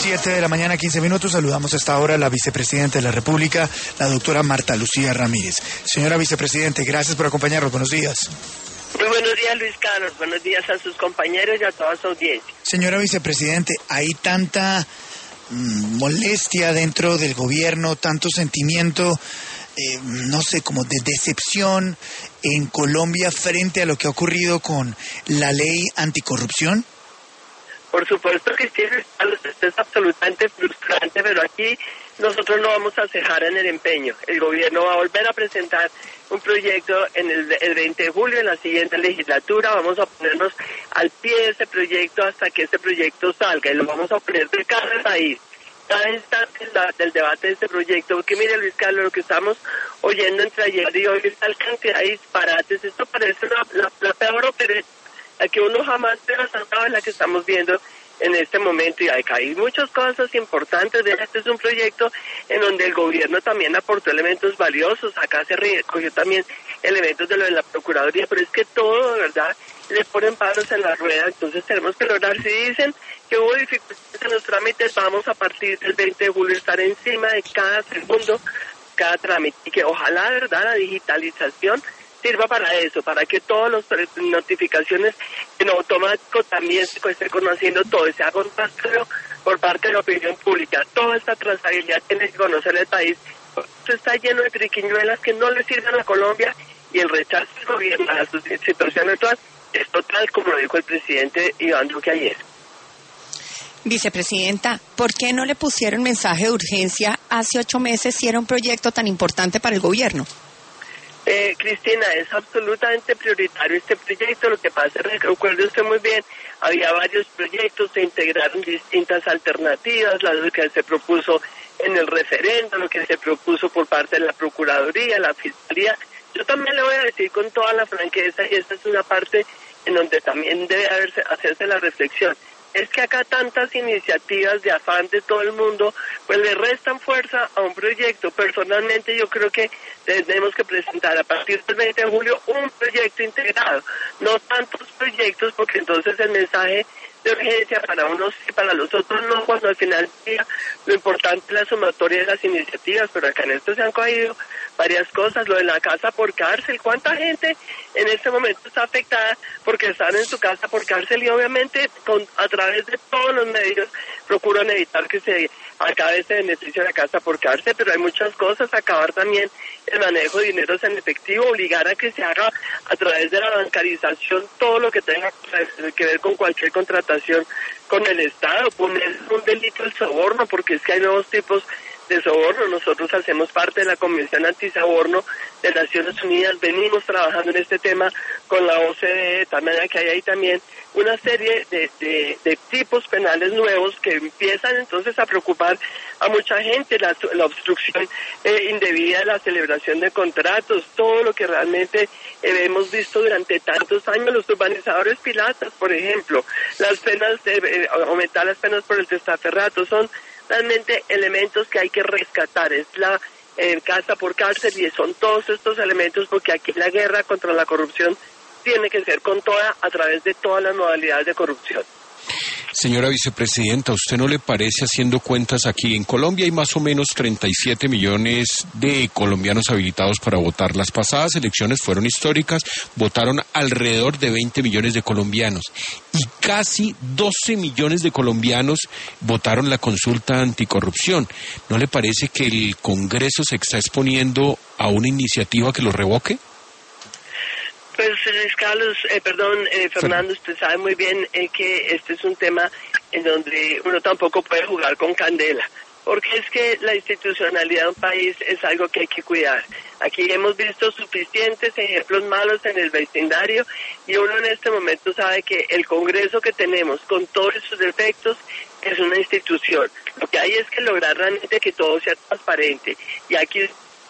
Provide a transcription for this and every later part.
7 de la mañana, 15 minutos. Saludamos a esta hora a la vicepresidenta de la República, la doctora Marta Lucía Ramírez. Señora vicepresidente, gracias por acompañarnos. Buenos días. Muy buenos días, Luis Carlos. Buenos días a sus compañeros y a toda su audiencia. Señora vicepresidente, hay tanta molestia dentro del gobierno, tanto sentimiento, no sé, como de decepción en Colombia frente a lo que ha ocurrido con la ley anticorrupción. Por supuesto que sí, esto es absolutamente frustrante, pero aquí nosotros no vamos a cejar en el empeño. El gobierno va a volver a presentar un proyecto en el 20 de julio, en la siguiente legislatura. Vamos a ponernos al pie de ese proyecto hasta que ese proyecto salga, y lo vamos a poner de cada país, cada instante del debate de este proyecto. Porque mire, Luis Carlos, lo que estamos oyendo entre ayer y hoy es tal cantidad de disparates. Esto parece la peor opereta, la que uno jamás pensaba, en la que estamos viendo en este momento. Y acá hay muchas cosas importantes. Este es un proyecto en donde el gobierno también aportó elementos valiosos. Acá se recogió también elementos de lo de la Procuraduría, pero es que todo, de verdad, le ponen palos en la rueda. Entonces tenemos que lograr, si dicen que hubo dificultades en los trámites, vamos a partir del 20 de julio estar encima de cada segundo, cada trámite, y que ojalá, de verdad, la digitalización sirva para eso, para que todas las notificaciones en automático también se esté conociendo todo, y se haga un rastreo por parte de la opinión pública. Toda esta trazabilidad tiene que conocer el país. Esto está lleno de triquiñuelas que no le sirven a Colombia, y el rechazo del gobierno a la situación actual es total, como lo dijo el presidente Iván Duque ayer. Vicepresidenta, ¿por qué no le pusieron mensaje de urgencia hace 8 meses si era un proyecto tan importante para el gobierno? Cristina, es absolutamente prioritario este proyecto. Lo que pasa es que, recuerde usted muy bien, había varios proyectos, se integraron distintas alternativas, lo que se propuso en el referendo, lo que se propuso por parte de la Procuraduría, la Fiscalía. Yo también le voy a decir con toda la franqueza, y esta es una parte en donde también debe hacerse la reflexión, es que acá tantas iniciativas de afán de todo el mundo, pues le restan fuerza a un proyecto. Personalmente yo creo que tenemos que presentar a partir del 20 de julio un proyecto integrado, no tantos proyectos, porque entonces el mensaje de urgencia para unos y para los otros no, cuando al final del día lo importante es la sumatoria de las iniciativas. Pero acá en esto se han cogido varias cosas, lo de la casa por cárcel. ¿Cuánta gente en este momento está afectada porque están en su casa por cárcel? Y obviamente a través de todos los medios procuran evitar que se acabe ese beneficio de la casa por cárcel, pero hay muchas cosas. Acabar también el manejo de dineros en efectivo, obligar a que se haga a través de la bancarización todo lo que tenga que ver con cualquier contratación con el Estado, poner un delito el soborno, porque es que hay nuevos tipos de soborno. Nosotros hacemos parte de la Convención Antisoborno de Naciones Unidas, venimos trabajando en este tema con la OCDE, de tal manera que hay ahí también una serie de tipos penales nuevos que empiezan entonces a preocupar a mucha gente, la obstrucción indebida de la celebración de contratos, todo lo que realmente hemos visto durante tantos años, los urbanizadores pilatas, por ejemplo, las penas, aumentar las penas por el testaferrato, son realmente elementos que hay que rescatar. Es la casa por cárcel, y son todos estos elementos, porque aquí la guerra contra la corrupción tiene que ser con toda, a través de todas las modalidades de corrupción. Señora vicepresidenta, ¿a usted no le parece, haciendo cuentas, aquí en Colombia hay más o menos 37 millones de colombianos habilitados para votar? Las pasadas elecciones fueron históricas, votaron alrededor de 20 millones de colombianos y casi 12 millones de colombianos votaron la consulta anticorrupción. ¿No le parece que el Congreso se está exponiendo a una iniciativa que lo revoque? Pues Luis Carlos, Fernando, usted sabe muy bien que este es un tema en donde uno tampoco puede jugar con candela, porque es que la institucionalidad de un país es algo que hay que cuidar. Aquí hemos visto suficientes ejemplos malos en el vecindario, y uno en este momento sabe que el Congreso que tenemos, con todos sus defectos, es una institución. Lo que hay es que lograr realmente que todo sea transparente, y aquí...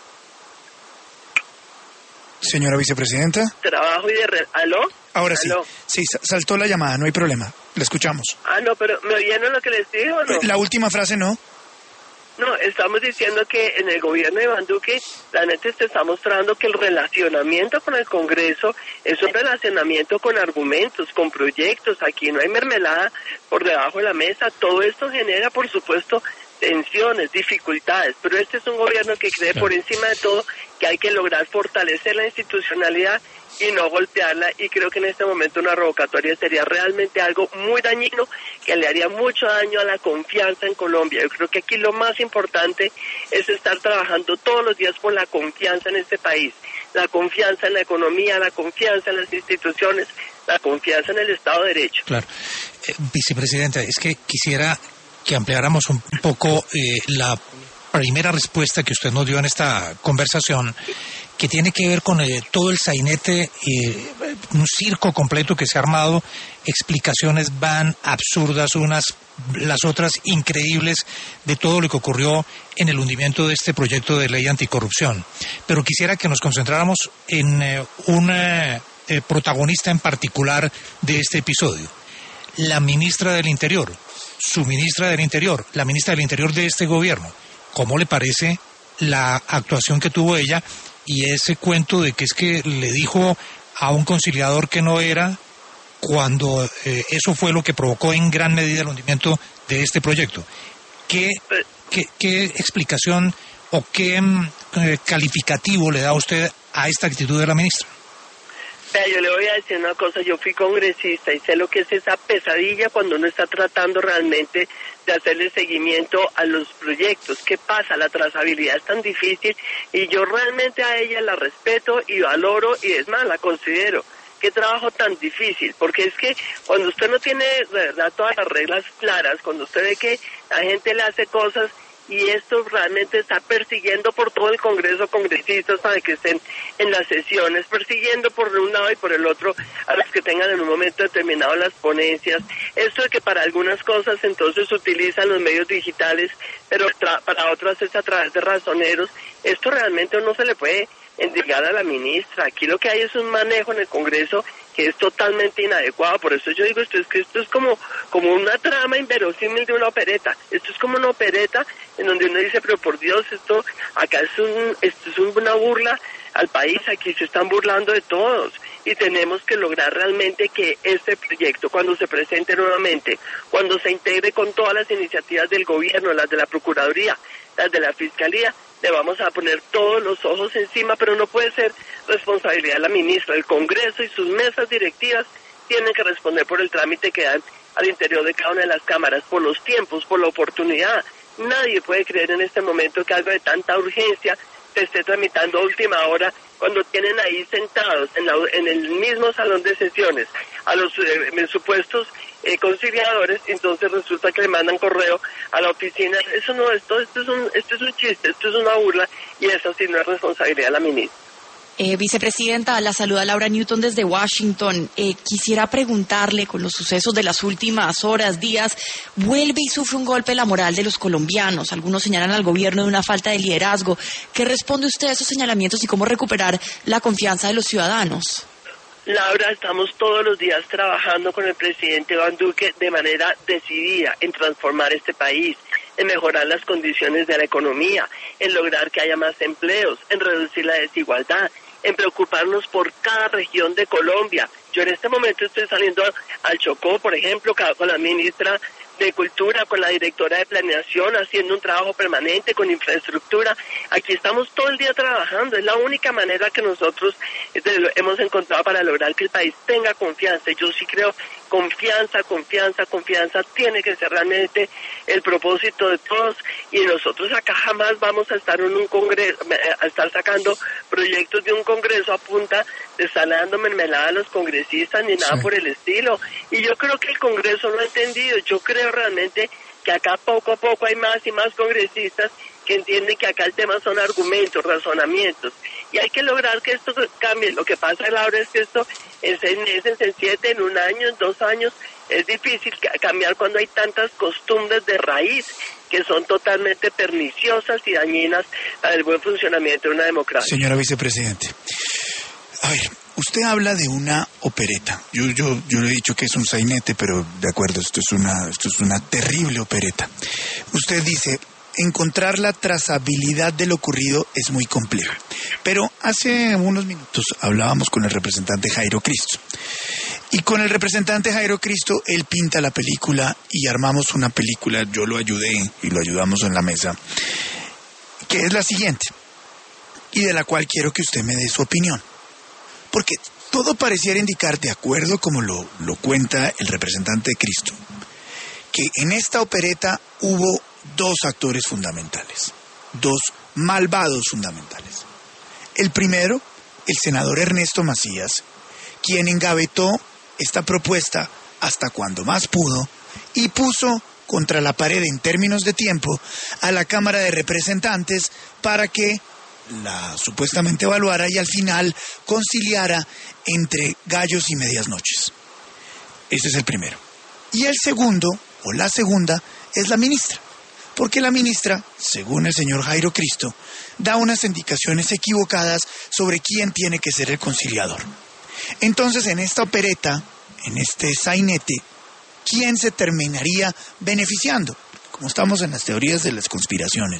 Señora vicepresidenta. Trabajo y ¿Aló? Ahora ¿Aló? Sí, saltó la llamada, no hay problema, la escuchamos. No, pero ¿me oyeron lo que les digo o no? La última frase no. No, estamos diciendo que en el gobierno de Iván Duque realmente se está mostrando que el relacionamiento con el Congreso es un relacionamiento con argumentos, con proyectos. Aquí no hay mermelada por debajo de la mesa. Todo esto genera, por supuesto, tensiones, dificultades, pero este es un gobierno que cree por encima de todo que hay que lograr fortalecer la institucionalidad y no golpearla, y creo que en este momento una revocatoria sería realmente algo muy dañino que le haría mucho daño a la confianza en Colombia. Yo creo que aquí lo más importante es estar trabajando todos los días por la confianza en este país, la confianza en la economía, la confianza en las instituciones, la confianza en el Estado de Derecho. Claro. Vicepresidenta, es que quisiera que ampliáramos un poco la primera respuesta que usted nos dio en esta conversación, que tiene que ver con todo el sainete, un circo completo que se ha armado, explicaciones van absurdas unas, las otras increíbles, de todo lo que ocurrió en el hundimiento de este proyecto de ley anticorrupción. Pero quisiera que nos concentráramos en un protagonista en particular de este episodio, la ministra del Interior, su ministra del Interior, la ministra del Interior de este gobierno. ¿Cómo le parece la actuación que tuvo ella y ese cuento de que es que le dijo a un conciliador que no era, cuando eso fue lo que provocó en gran medida el hundimiento de este proyecto? ¿Qué explicación o qué calificativo le da usted a esta actitud de la ministra? Yo le voy a decir una cosa, yo fui congresista y sé lo que es esa pesadilla cuando uno está tratando realmente de hacerle seguimiento a los proyectos. ¿Qué pasa? La trazabilidad es tan difícil y yo realmente a ella la respeto y valoro y es más, la considero. Qué trabajo tan difícil, porque es que cuando usted no tiene de verdad todas las reglas claras, cuando usted ve que la gente le hace cosas y esto realmente está persiguiendo por todo el Congreso congresistas para que estén en las sesiones, persiguiendo por un lado y por el otro a los que tengan en un momento determinado las ponencias. Esto de que para algunas cosas entonces utilizan los medios digitales, pero para otras es a través de razoneros. Esto realmente no se le puede endilgar a la ministra. Aquí lo que hay es un manejo en el Congreso que es totalmente inadecuado. Por eso yo digo, esto es como una trama inverosímil de una opereta. Esto es como una opereta en donde uno dice, pero por Dios, esto es una burla al país. Aquí se están burlando de todos y tenemos que lograr realmente que este proyecto, cuando se presente nuevamente, cuando se integre con todas las iniciativas del gobierno, las de la Procuraduría, las de la Fiscalía, le vamos a poner todos los ojos encima, pero no puede ser responsabilidad de la ministra. El Congreso y sus mesas directivas tienen que responder por el trámite que dan al interior de cada una de las cámaras, por los tiempos, por la oportunidad. Nadie puede creer en este momento que algo de tanta urgencia se esté tramitando a última hora, cuando tienen ahí sentados en el mismo salón de sesiones a los supuestos conciliadores, entonces resulta que le mandan correo a la oficina. Eso no, esto es un chiste, esto es una burla, y eso sí no es responsabilidad de la ministra. Vicepresidenta, la saluda Laura Newton desde Washington. Quisiera preguntarle, con los sucesos de las últimas horas, días, vuelve y sufre un golpe la moral de los colombianos. Algunos señalan al gobierno de una falta de liderazgo. ¿Qué responde usted a esos señalamientos y cómo recuperar la confianza de los ciudadanos? Laura, estamos todos los días trabajando con el presidente Iván Duque de manera decidida en transformar este país, en mejorar las condiciones de la economía, en lograr que haya más empleos, en reducir la desigualdad, en preocuparnos por cada región de Colombia. Yo en este momento estoy saliendo al Chocó, por ejemplo, con la ministra de Cultura, con la directora de Planeación, haciendo un trabajo permanente con infraestructura. Aquí estamos todo el día trabajando. Es la única manera que nosotros hemos encontrado para lograr que el país tenga confianza. Yo sí creo confianza tiene que ser realmente el propósito de todos, y nosotros acá jamás vamos a estar en un congreso, a estar sacando proyectos de un congreso a punta de estar dando mermelada a los congresistas ni nada por el estilo. Y yo creo que el Congreso lo ha entendido. Yo creo realmente que acá poco a poco hay más y más congresistas que entienden que acá el tema son argumentos, razonamientos, y hay que lograr que esto cambie. Lo que pasa, Laura, es que esto en 6 meses, en 7, en 1 año, en 2 años, es difícil cambiar cuando hay tantas costumbres de raíz que son totalmente perniciosas y dañinas para el buen funcionamiento de una democracia. Señora vicepresidente, a ver, usted habla de una opereta. Yo le he dicho que es un sainete, pero de acuerdo, esto es una terrible opereta. Usted dice, encontrar la trazabilidad de lo ocurrido es muy complejo. Pero hace unos minutos hablábamos con el representante Jairo Cristo. Y con el representante Jairo Cristo, él pinta la película y armamos una película, yo lo ayudé y lo ayudamos en la mesa, que es la siguiente, y de la cual quiero que usted me dé su opinión. Porque todo pareciera indicar, de acuerdo como lo cuenta el representante de Cristo, que en esta opereta hubo dos actores fundamentales, dos malvados fundamentales. El primero, el senador Ernesto Macías, quien engavetó esta propuesta hasta cuando más pudo y puso contra la pared en términos de tiempo a la Cámara de Representantes para que la supuestamente evaluara y al final conciliara entre gallos y medias noches. Ese es el primero. Y el segundo, o la segunda, es la ministra. Porque la ministra, según el señor Jairo Cristo, da unas indicaciones equivocadas sobre quién tiene que ser el conciliador. Entonces, en esta opereta, en este sainete, ¿quién se terminaría beneficiando? Como estamos en las teorías de las conspiraciones,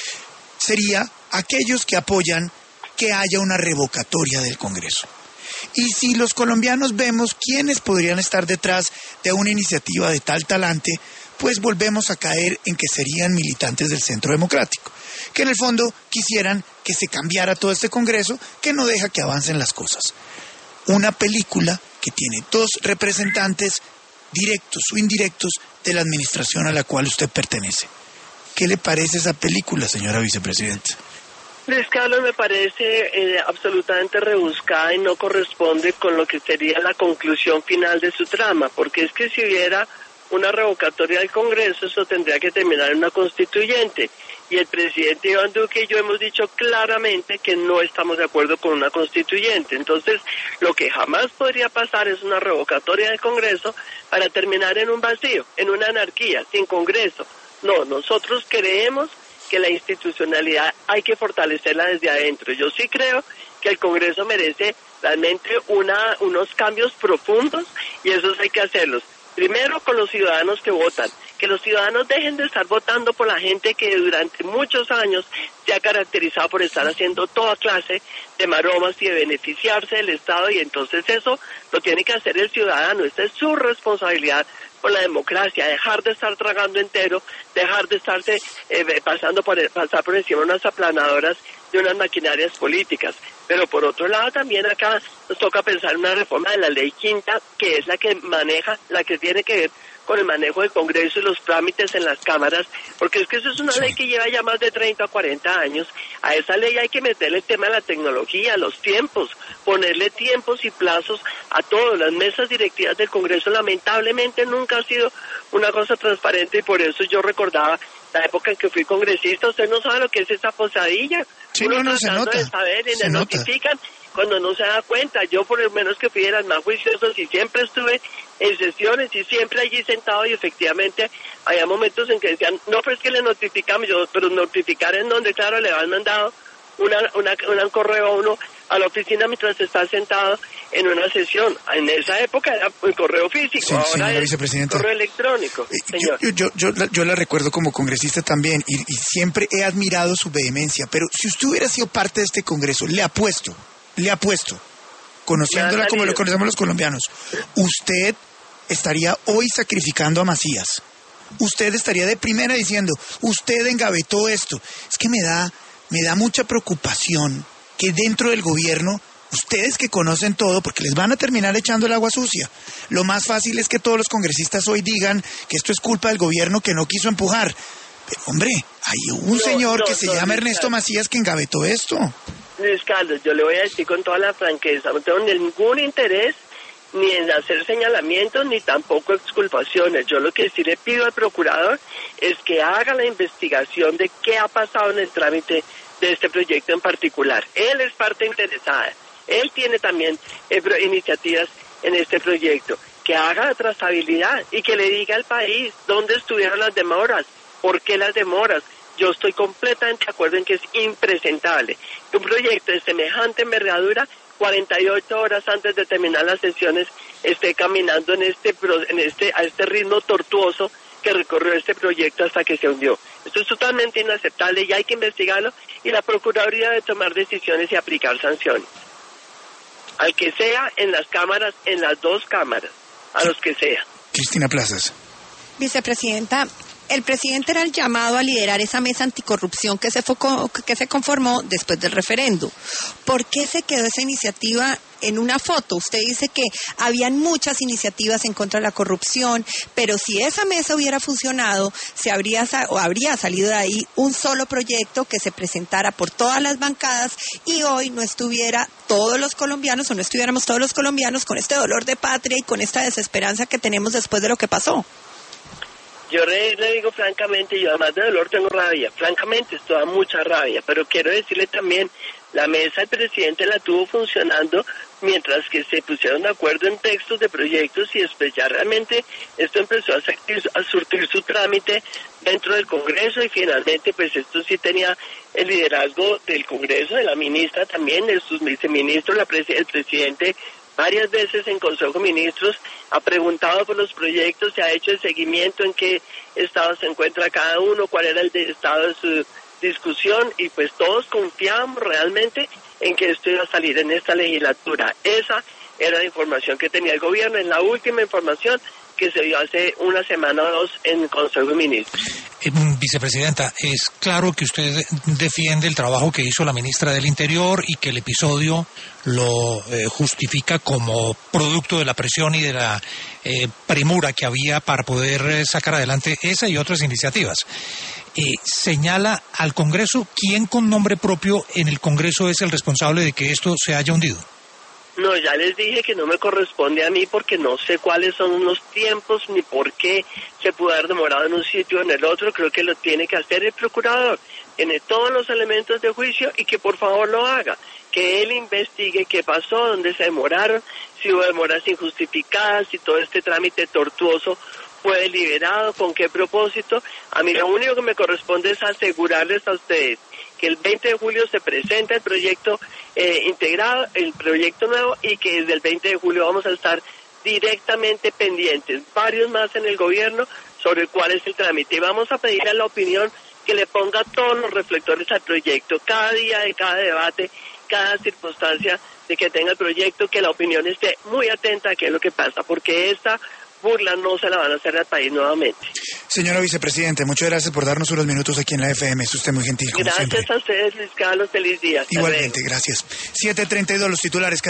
sería aquellos que apoyan que haya una revocatoria del Congreso. Y si los colombianos vemos quiénes podrían estar detrás de una iniciativa de tal talante, pues volvemos a caer en que serían militantes del Centro Democrático, que en el fondo quisieran que se cambiara todo este Congreso, que no deja que avancen las cosas. Una película que tiene dos representantes directos o indirectos de la administración a la cual usted pertenece. ¿Qué le parece esa película, señora vicepresidenta? Luis Carlos, me parece absolutamente rebuscada y no corresponde con lo que sería la conclusión final de su trama, porque es que si hubiera una revocatoria del Congreso, eso tendría que terminar en una constituyente. Y el presidente Iván Duque y yo hemos dicho claramente que no estamos de acuerdo con una constituyente. Entonces, lo que jamás podría pasar es una revocatoria del Congreso para terminar en un vacío, en una anarquía, sin Congreso. No, nosotros creemos que la institucionalidad hay que fortalecerla desde adentro. Yo sí creo que el Congreso merece realmente unos cambios profundos y esos hay que hacerlos. Primero con los ciudadanos que votan, que los ciudadanos dejen de estar votando por la gente que durante muchos años se ha caracterizado por estar haciendo toda clase de maromas y de beneficiarse del Estado, y entonces eso lo tiene que hacer el ciudadano. Esta es su responsabilidad por la democracia, dejar de estar tragando entero, dejar de estarse pasar por encima de unas aplanadoras de unas maquinarias políticas. Pero por otro lado también acá nos toca pensar en una reforma de la ley quinta, que es la que maneja, la que tiene que ver con el manejo del Congreso y los trámites en las cámaras, porque es que eso es una ley que lleva ya más de 30 o 40 años. A esa ley hay que meterle el tema de la tecnología, los tiempos, ponerle tiempos y plazos a todo. Las mesas directivas del Congreso lamentablemente nunca ha sido una cosa transparente, y por eso yo recordaba la época en que fui congresista. Usted no sabe lo que es esa posadilla. Sí, uno no se tratando nota. de saber y Se le nota. notifican cuando no se da cuenta. Yo por lo menos que fui de las más juiciosas y siempre estuve en sesiones y siempre allí sentado, y efectivamente había momentos en que decían, no, pero es que le notificamos. Yo, pero notificar en donde, claro, le han mandado un correo a uno a la oficina mientras está sentado en una sesión. En esa época era el correo físico, Sí, ahora señora es vicepresidenta. correo electrónico. Señor. Yo la recuerdo como congresista también y siempre he admirado su vehemencia, pero si usted hubiera sido parte de este Congreso, le apuesto, conociéndola como lo conocemos los colombianos, usted estaría hoy sacrificando a Macías. Usted estaría de primera diciendo, usted engavetó esto. Es que me da mucha preocupación que dentro del gobierno, ustedes que conocen todo, porque les van a terminar echando el agua sucia. Lo más fácil es que todos los congresistas hoy digan que esto es culpa del gobierno que no quiso empujar. Pero hombre, hay un señor que se llama Ernesto Macías que engavetó esto. Luis Carlos, yo le voy a decir con toda la franqueza, no tengo ningún interés ni en hacer señalamientos ni tampoco exculpaciones. Yo lo que sí le pido al procurador es que haga la investigación de qué ha pasado en el trámite de este proyecto en particular. Él es parte interesada, él tiene también iniciativas en este proyecto. Que haga la trazabilidad y que le diga al país dónde estuvieron las demoras, por qué las demoras. Yo estoy completamente de acuerdo en que es impresentable que un proyecto de semejante envergadura, 48 horas antes de terminar las sesiones, esté caminando a este ritmo tortuoso que recorrió este proyecto hasta que se hundió. Esto es totalmente inaceptable y hay que investigarlo, y la Procuraduría debe tomar decisiones y aplicar sanciones. Al que sea, en las cámaras, en las dos cámaras, a los que sea. Cristina Plazas. Vicepresidenta, el presidente era el llamado a liderar esa mesa anticorrupción que se conformó después del referendo. ¿Por qué se quedó esa iniciativa en una foto? Usted dice que habían muchas iniciativas en contra de la corrupción, pero si esa mesa hubiera funcionado, habría salido de ahí un solo proyecto que se presentara por todas las bancadas y hoy no estuviera todos los colombianos, o no estuviéramos todos los colombianos con este dolor de patria y con esta desesperanza que tenemos después de lo que pasó. Yo le digo francamente, yo además de dolor tengo rabia, francamente esto da mucha rabia, pero quiero decirle también, la mesa del presidente la tuvo funcionando mientras que se pusieron de acuerdo en textos de proyectos, y después ya realmente esto empezó a surtir su trámite dentro del Congreso, y finalmente pues esto sí tenía el liderazgo del Congreso, de la ministra también, de sus viceministros, el presidente varias veces en Consejo de Ministros ha preguntado por los proyectos, se ha hecho el seguimiento en qué estado se encuentra cada uno, cuál era el estado de su discusión, y pues todos confiábamos realmente en que esto iba a salir en esta legislatura. Esa era la información que tenía el gobierno, en la última información que se dio hace una semana o dos en Consejo de Ministros. Vicepresidenta, es claro que usted defiende el trabajo que hizo la ministra del Interior y que el episodio lo justifica como producto de la presión y de la premura que había para poder sacar adelante esa y otras iniciativas. Señala al Congreso quién con nombre propio en el Congreso es el responsable de que esto se haya hundido. No, ya les dije que no me corresponde a mí porque no sé cuáles son los tiempos ni por qué se pudo haber demorado en un sitio o en el otro. Creo que lo tiene que hacer el procurador. Tiene todos los elementos de juicio y que por favor lo haga. Que él investigue qué pasó, dónde se demoraron, si hubo demoras injustificadas, si todo este trámite tortuoso fue deliberado, con qué propósito. A mí lo único que me corresponde es asegurarles a ustedes que el 20 de julio se presenta el proyecto integrado, el proyecto nuevo, y que desde el 20 de julio vamos a estar directamente pendientes, varios más en el gobierno, sobre cuál es el trámite. Y vamos a pedir a la opinión que le ponga todos los reflectores al proyecto, cada día de cada debate, cada circunstancia de que tenga el proyecto, que la opinión esté muy atenta a qué es lo que pasa, porque esta burla no se la van a hacer al país nuevamente. Señora Vicepresidente, muchas gracias por darnos unos minutos aquí en la FM. Es usted muy gentil, como gracias siempre. A ustedes, Luis Carlos. Feliz día. Igualmente, gracias. 7:32 los titulares.